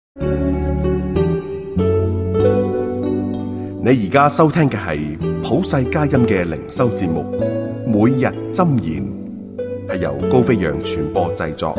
你而家收聽嘅係普世佳音嘅靈修節目，每日箴言，係由高飛揚傳播製作。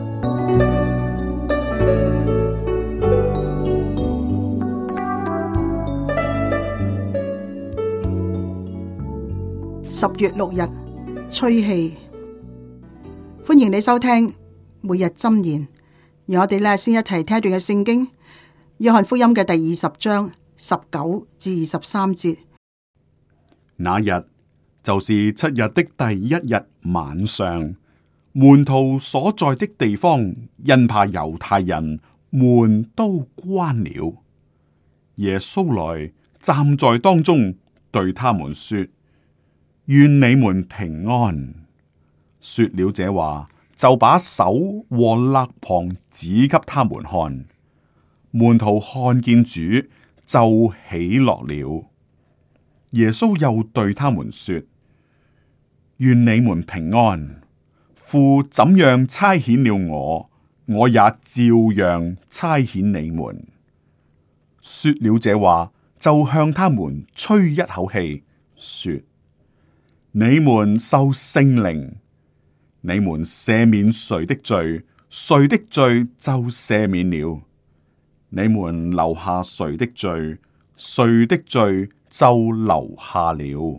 10月6日，吹氣。歡迎你收聽每日箴言。讓我哋先一齊聽一段嘅聖經，約翰福音嘅第20章19至23節。 那日就是7日的第1日晚上，門徒所在的地方，因怕猶太人，門都關了。耶穌來站在當中，對他們說：願你們平安。說了這話，就把手和肋旁指給他們看。門徒看見主，就喜樂了。耶穌又對他們說：願你們平安。父怎樣差遣了我，我也照樣差遣你們。說了這話，就向他們吹一口氣，說：你們受聖靈。你們赦免誰的罪，誰的罪就赦免了；你們留下誰的罪，誰的罪就留下了。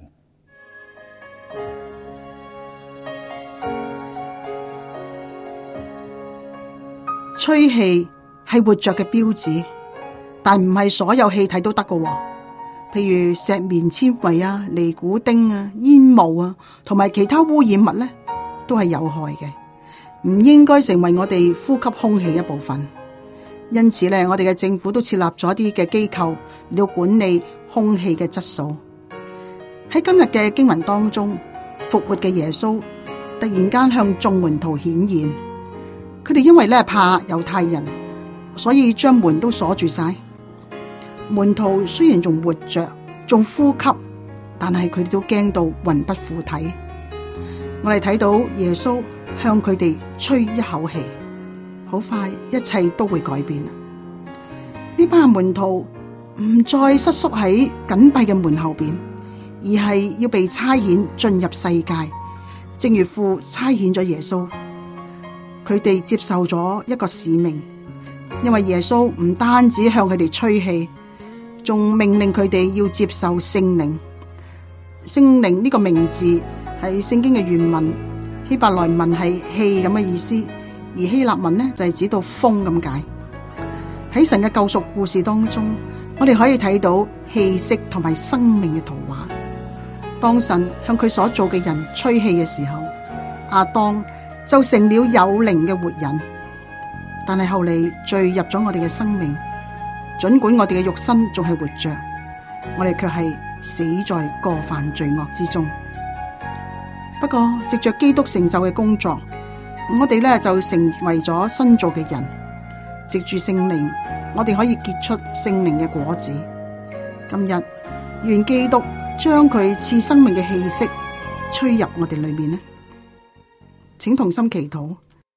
吹氣係活着嘅標誌，但唔係所有氣體都得㗎喎。譬如石棉纖維啊、尼古丁啊、煙霧啊，同埋其他污染物呢，都係有害嘅，唔應該成為我哋呼吸空氣一部分。因此咧，我哋嘅政府都設立咗一啲嘅機構嚟到管理空氣嘅質素。喺今日嘅經文當中，復活嘅耶穌突然間向眾門徒顯現，佢哋因為咧怕猶太人，所以將門都鎖住晒。門徒雖然仲活着，仲呼吸，但係佢哋都驚到魂不附體。我哋睇到耶穌向佢哋吹一口氣，好快一切都會改變。呢班門徒唔再瑟縮喺緊閉嘅門後邊，而係要被差遣進入世界，正如父差遣咗耶穌。佢哋接受咗一個使命，因為耶穌唔單止向佢哋吹氣，仲命令佢哋要接受聖靈。聖靈呢個名字係聖經嘅原文，希伯來文係氣咁嘅意思，而希臘文呢就係指到風咁解。喺神嘅救贖故事當中，我哋可以睇到氣息同埋生命嘅圖畫。當神向佢所做嘅人吹氣嘅時候，亞當就成了有靈嘅活人。但係後嚟罪入咗我哋嘅生命，盡管我哋嘅肉身仲係活着，我哋卻係死在過犯罪惡之中。不過藉着基督成就嘅工作，我哋咧就成為咗新造嘅人。藉住聖靈，我哋可以結出聖靈嘅果子。今日願基督將佢賜生命嘅氣息吹入我哋裏面呢。請同心祈禱。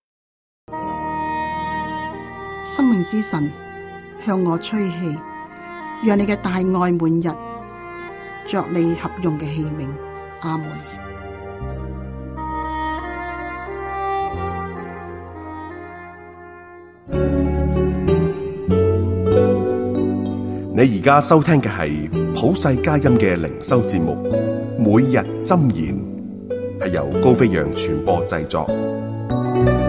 生命之神，向我吹氣，讓你嘅大愛滿溢，作你合用嘅器皿。阿門。 你而家收聽嘅係普世佳音嘅靈修節目，每日箴言，係由高飛揚傳播製作。